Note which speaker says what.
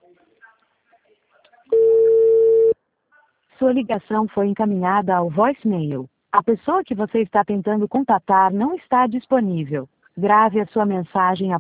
Speaker 1: Sua ligação foi encaminhada ao voicemail. A pessoa que você está tentando contatar não está disponível. Grave a sua mensagem